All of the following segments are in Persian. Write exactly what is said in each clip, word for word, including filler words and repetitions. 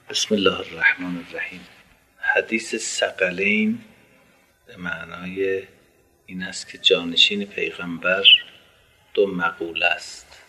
بسم الله الرحمن الرحیم. حدیث ثقلین به معنای این است که جانشین پیغمبر دو مقوله است،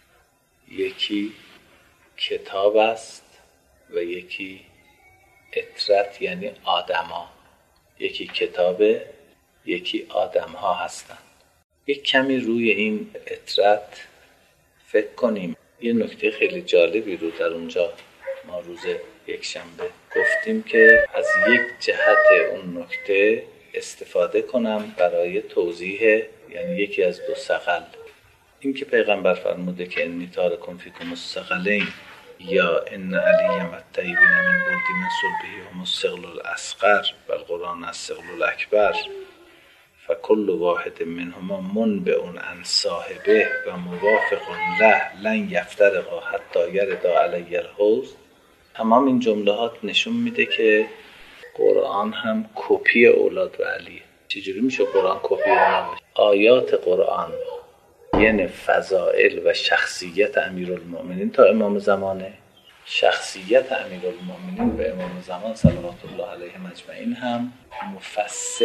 یکی کتاب است و یکی اطرت، یعنی آدما. یکی کتابه، یکی آدم ها هستند. یک کمی روی این اطرت فکر کنیم. یه نکته خیلی جالبی رو در اونجا ما روز یک شنبه گفتیم که از یک جهت اون نکته استفاده کنم برای توضیح، یعنی یکی از دو ثقل. این که پیغمبر فرموده که انی تارکم فیکم الثقلین یا ان علی و الطیبین من بعد من صلبه هم الثقل الاصغر و القرآن الثقل الاکبر فکل واحد منهما منبع عن صاحبه و موافق له لن یفترقا حتی یردا علی الحوض. تمام این جملات نشون میده که قرآن هم کپی اولاد و علیه. چجوری میشه قرآن کپی اولاد باشه؟ آیات قرآن یعنی فضائل و شخصیت امیرالمؤمنین تا امام زمانه، شخصیت امیرالمؤمنین و امام زمان صلوات الله علیهم اجمعین هم مفسر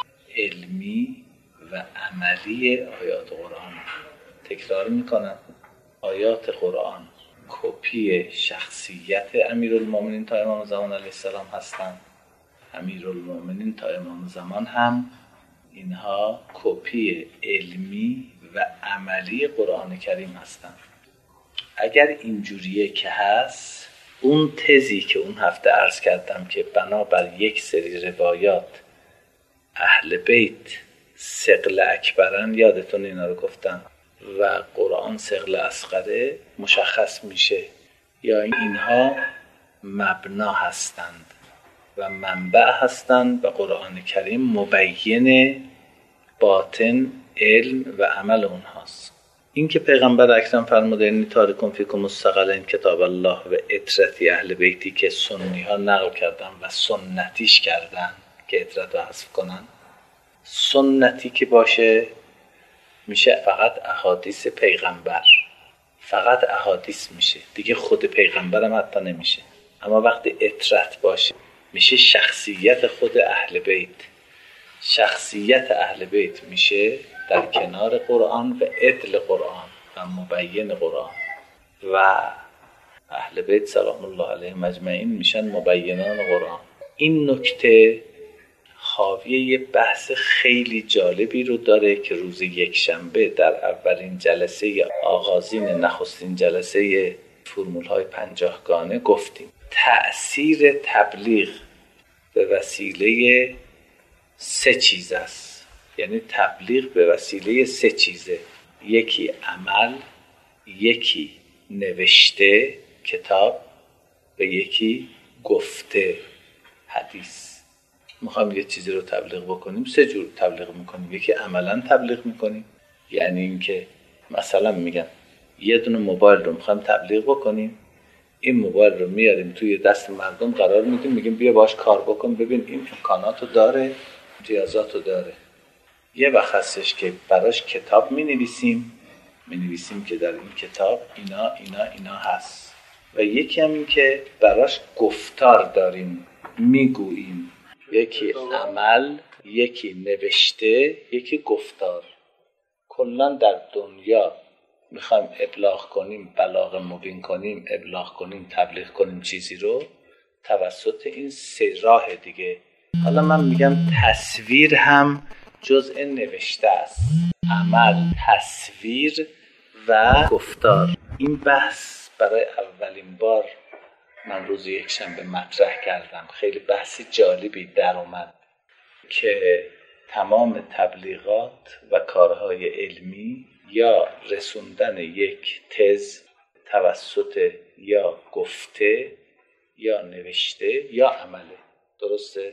علمی و عملی آیات قرآن. تکرار میکنم، آیات قرآن کپی شخصیت امیرالمؤمنین تا امام زمان علیه السلام هستند. امیرالمؤمنین تا امام زمان هم اینها کپی علمی و عملی قرآن کریم هستند. اگر اینجوریه که هست، اون تزی که اون هفته عرض کردم که بنابر یک سری روایات اهل بیت ثقل اکبرن، یادتون اینا رو گفتم، و قرآن ثقل اصغره، مشخص میشه یا اینها مبنا هستند و منبع هستند و قرآن کریم مبین باطن علم و عمل اونهاست. این که پیغمبر اکرم فرموده انی تارکم فیکم الثقلین کتاب الله و اطرتی اهل بیتی که سنی ها نقل کردن و سنتیش کردن که اطرت رو حذف کنن. سنتی که باشه میشه فقط احادیث پیغمبر، فقط احادیث میشه دیگه، خود پیغمبر هم حتی نمیشه. اما وقتی اطرت باشه میشه شخصیت خود اهل بیت. شخصیت اهل بیت میشه در کنار قرآن و عدل قرآن و مبین قرآن، و اهل بیت سلام الله علیهم اجمعین میشن مبینان قرآن. این نکته حاوی یه بحث خیلی جالبی رو داره که روز یک شنبه در اولین جلسه آغازین نخستین جلسه فرمول های پنجاهگانه گفتیم. تأثیر تبلیغ به وسیله سه چیز است. یعنی تبلیغ به وسیله سه چیزه: یکی عمل، یکی نوشته کتاب و یکی گفته حدیث. میخوایم یه چیزی رو تبلیغ بکنیم، سه جور تبلیغ میکنیم. یکی عملا تبلیغ میکنیم، یعنی اینکه مثلا میگن یه دونه موبایل رو میخوایم تبلیغ بکنیم، این موبایل رو میاریم توی دست مردم قرار میدیم، میگیم بیا باش کار بکن، ببین این امکاناتو داره، امتیازاتو داره. یه وقت هستش که براش کتاب مینویسیم مینویسیم که در این کتاب اینا اینا اینا هست، و یکی هم این که براش گفتار داریم، میگوییم. یکی عمل، یکی نوشته، یکی گفتار. کلا در دنیا میخوایم ابلاغ کنیم، بلاغ مبین کنیم، ابلاغ کنیم، تبلیغ کنیم چیزی رو توسط این سه راه دیگه. حالا من میگم تصویر هم جزء نوشته است. عمل، تصویر و گفتار. این بحث برای اولین بار من روز یک شنبه مطرح کردم. خیلی بحث جالبی در اومد که تمام تبلیغات و کارهای علمی یا رسوندن یک تز توسط یا گفته یا نوشته یا عمله. درسته؟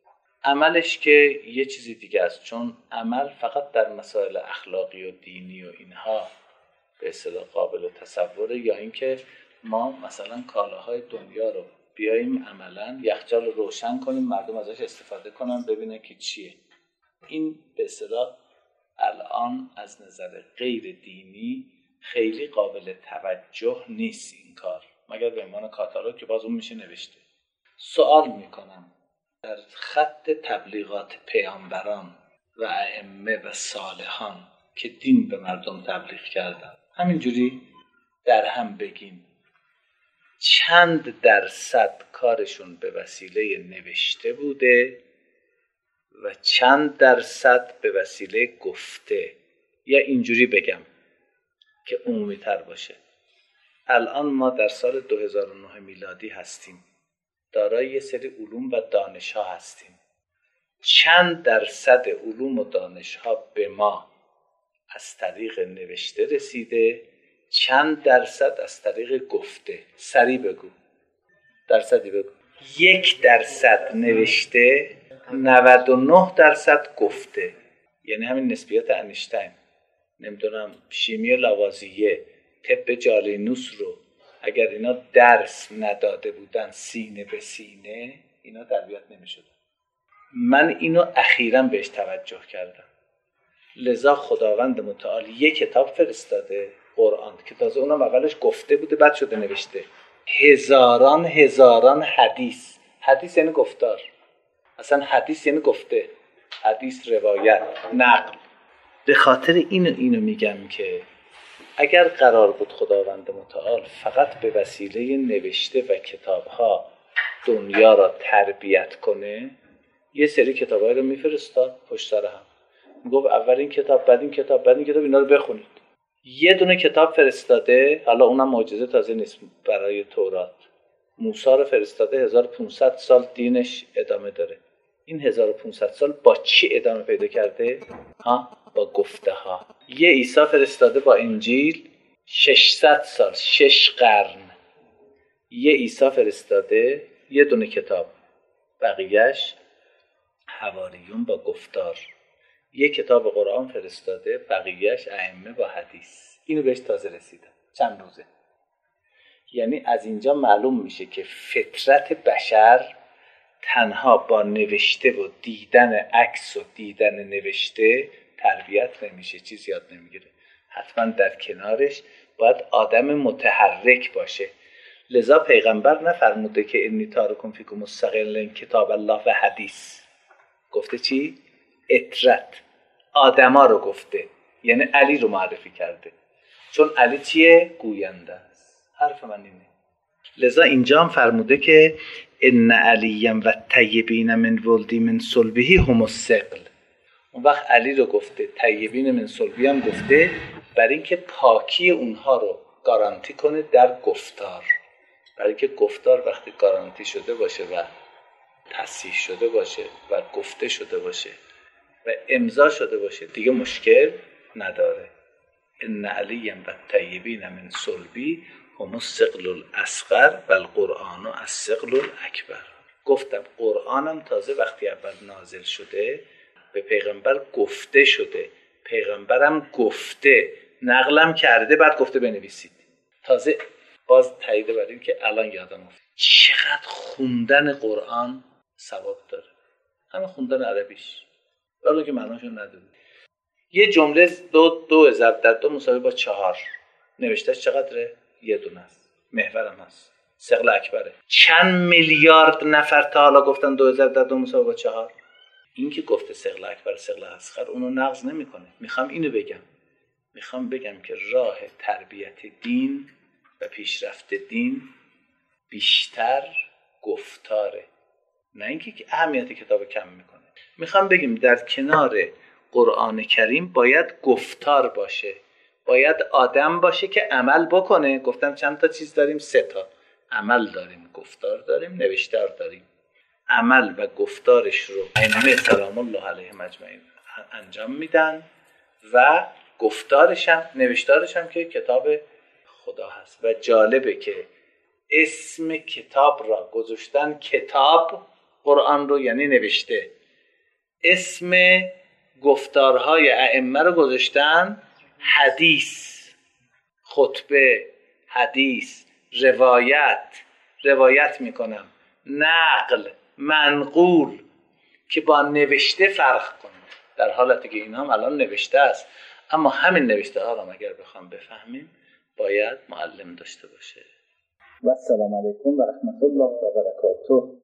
عملش که یه چیزی دیگه است، چون عمل فقط در مسائل اخلاقی و دینی و اینها به اصطلاح قابل تصوره، یا اینکه ما مثلا کالاهای دنیا رو بیاییم عملا یخچال رو روشن کنیم، مردم ازش استفاده کنن، ببینن که چیه. این به اصطلاح الان از نظر غیر دینی خیلی قابل توجه نیست این کار. مگر به عنوان کاتالوگ که باز اون میشه نوشته. سوال میکنم در خط تبلیغات پیامبران و ائمه و صالحان که دین به مردم تبلیغ کردن، همینجوری در هم بگیم چند درصد کارشون به وسیله نوشته بوده و چند درصد به وسیله گفته؟ یا اینجوری بگم که عمومی تر باشه، الان ما در سال دو هزار و نه میلادی هستیم، دارای یه سری علوم و دانش‌ها هستیم. چند درصد علوم و دانش‌ها به ما از طریق نوشته رسیده، چند درصد از طریق گفته؟ سریع بگو، درصدی بگو. یک درصد نوشته، نود و نه درصد گفته. یعنی همین نسبیت انیشتین، نمیدونم شیمی لاوازیه، طب جالینوس رو اگر اینا درس نداده بودن سینه به سینه، اینا تربیت نمی‌شدن. من اینو اخیراً بهش توجه کردم. لذا خداوند متعال یک کتاب فرستاده، قرآن، که تازه اونم اولش گفته بوده بعد شده نوشته. هزاران هزاران حدیث. حدیث یعنی گفتار. اصلا حدیث یعنی گفته، حدیث روایت، نقل. به خاطر اینو اینو میگم که اگر قرار بود خداوند متعال فقط به وسیله نوشته و کتاب‌ها دنیا را تربیت کنه، یه سری کتاب‌ها رو میفرستاد پشت سر هم، میگفت اول این کتاب، بعد این کتاب، بعد این کتاب، اینا رو بخونید. یه دونه کتاب فرستاده، حالا اونم معجزه تازه نیست برای تورات. موسی رو فرستاده، هزار و پانصد سال دینش ادامه داره. این هزار و پانصد سال با چی ادامه پیدا کرده؟ ها؟ با گفته ها. یه عیسی فرستاده با انجیل، ششصد سال، شش قرن. یه عیسی فرستاده، یه دونه کتاب، بقیهش حواریون با گفتار. یه کتاب قرآن فرستاده، بقیهش ائمه با حدیث. اینو بهش تازه رسیدم چند روزه. یعنی از اینجا معلوم میشه که فطرت بشر تنها با نوشته و دیدن عکس و دیدن نوشته تربیت نمیشه، چیز یاد نمیگیره. حتما در کنارش باید آدم متحرک باشه. لذا پیغمبر نفرموده که انی تارکم فیکم مستقلین کتاب الله و حدیث. گفته چی؟ اطرت. آدما رو گفته، یعنی علی رو معرفی کرده، چون علی چیه؟ گوینده است. حرف من اینه. لذا اینجا هم فرموده که ان علیم و طیبین من ولدی من صلبه هم الثقل. اون وقت علی رو گفته، طیبین من صلبی هم گفته، برای اینکه پاکی اونها رو گارانتی کنه در گفتار. برای اینکه گفتار وقتی گارانتی شده باشه و تصحیح شده باشه و گفته شده باشه و امضا شده باشه، دیگه مشکل نداره. ان علیم و طیبین من صلبی هم الثقل الاصغر و القرآن الثقل الاکبر. گفتم قرآنم تازه وقتی اول نازل شده به پیغمبر گفته شده، پیغمبرم گفته، نقلم کرده، بعد گفته بنویسید. تازه باز تایید بر این که الان یادم افتاد چقدر خوندن قرآن ثواب داره، همین خوندن عربیش، ولی که معناشو نداره. یه جمله دو دو ضرب در دو مساوی با چهار، نوشتهش چقدره؟ یه دونه است، محورم هست، ثقل اکبره. چند میلیارد نفر تا حالا گفتن دو ضرب در دو مساوی با چهار؟ این که گفته ثقل اکبر ثقل اصغر اونو نقض نمیکنه. میخوام اینو بگم، میخوام بگم که راه تربیت دین و پیشرفت دین بیشتر گفتاره، نه اینکه اهمیت کتاب کم میکنه. میخوام بگم در کنار قرآن کریم باید گفتار باشه، باید آدم باشه که عمل بکنه. گفتم چند تا چیز داریم؟ سه تا. عمل داریم، گفتار داریم، نوشتار داریم. عمل و گفتارش رو ائمه سلام الله علیهم اجمعین انجام میدن و گفتارش هم، نوشتارش هم که کتاب خدا هست. و جالبه که اسم کتاب را گذاشتن کتاب، قرآن رو یعنی نوشته، اسم گفتارهای ائمه رو گذاشتن حدیث، خطبه، حدیث، روایت، روایت میکنم، نقل، منقول، که با نوشته فرق کنه. در حالتی که این هم الان نوشته است، اما همین نوشته ها رو اگر بخوام بفهمیم باید معلم داشته باشه. و السلام علیکم و رحمت الله و برکاته.